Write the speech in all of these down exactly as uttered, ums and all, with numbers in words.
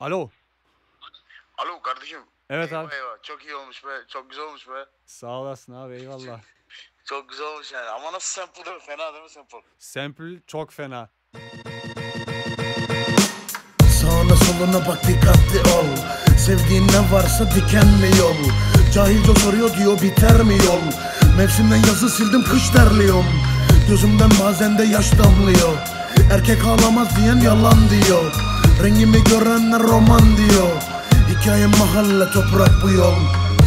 Alo. Alo kardeşim. Evet Eyvah abi. eyvah. Çok iyi olmuş be. Çok güzel olmuş be. Sağ olasın abi, eyvallah. Çok güzel olmuş yani. Ama nasıl sample değil mi? Fena değil mi sample? Sample çok fena. Sağına soluna bak, dikkatli ol. Sevdiğin ne varsa dikenli yol. Cahilce soruyor diyor, biter mi yol? Mevsimden yazı sildim, kış terliyorum. Gözümden bazen de yaş damlıyor. Erkek ağlamaz diyen yalan diyor. Rengimi görenler roman diyor. Hikayem mahalle, toprak bu yol.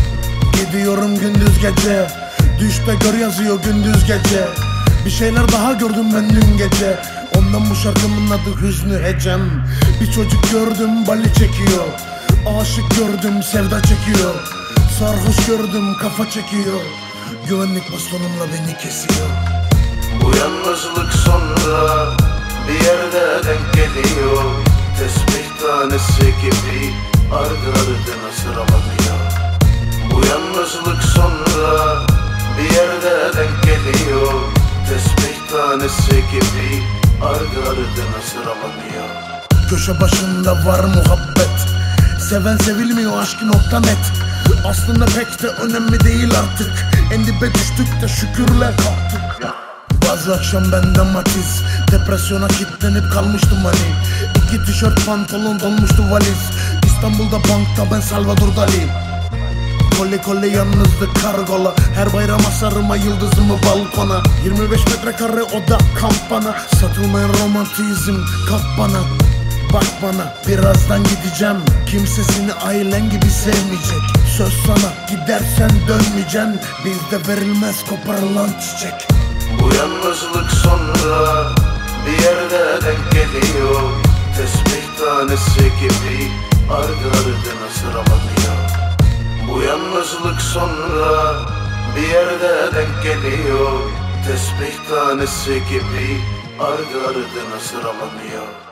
Gidiyorum gündüz gece. Düşte gör yazıyor gündüz gece. Bir şeyler daha gördüm ben dün gece. Ondan bu şarkımın adı Hüznü Hecem. Bir çocuk gördüm bali çekiyor. Aşık gördüm sevda çekiyor. Sarhoş gördüm kafa çekiyor. Güvenlik bastonumla beni kesiyor. Bu yalnızlık sonra bir yerde denk geliyor. Tesbih tanesi gibi ardı ardına sıralanıyor. Bu yalnızlık sonra bir yerde denk geliyor. Tesbih tanesi gibi ardı ardına sıralanıyor. Köşe başında var muhabbet. Seven sevilmiyor aşkı nokta net. Aslında pek de önemli değil artık. En dibe düştük de şükürle kalktık. Bazı akşam bende matiz. Depresyona kilitlenip kalmıştım hani. İki tişört pantolon dolmuştu valiz. İstanbul'da bankta ben Salvador Dali. Kole kole yalnızlık kargola. Her bayram asarıma yıldızımı balkona. Yirmi beş metrekare oda kampana. Satılmayan romantizm kalk bana. Bak bana birazdan gideceğim. Kimse seni ailen gibi sevmeyecek. Söz sana gidersen dönmeyeceksin. Bizde verilmez koparılan çiçek. Bu yalnızlık sonra bir yerde denk geliyor. Tesbih tanesi gibi ardı ardına sıralanıyor. Bu yalnızlık sonra bir yerde denk geliyor. Tesbih tanesi gibi ardı ardına sıralanıyor.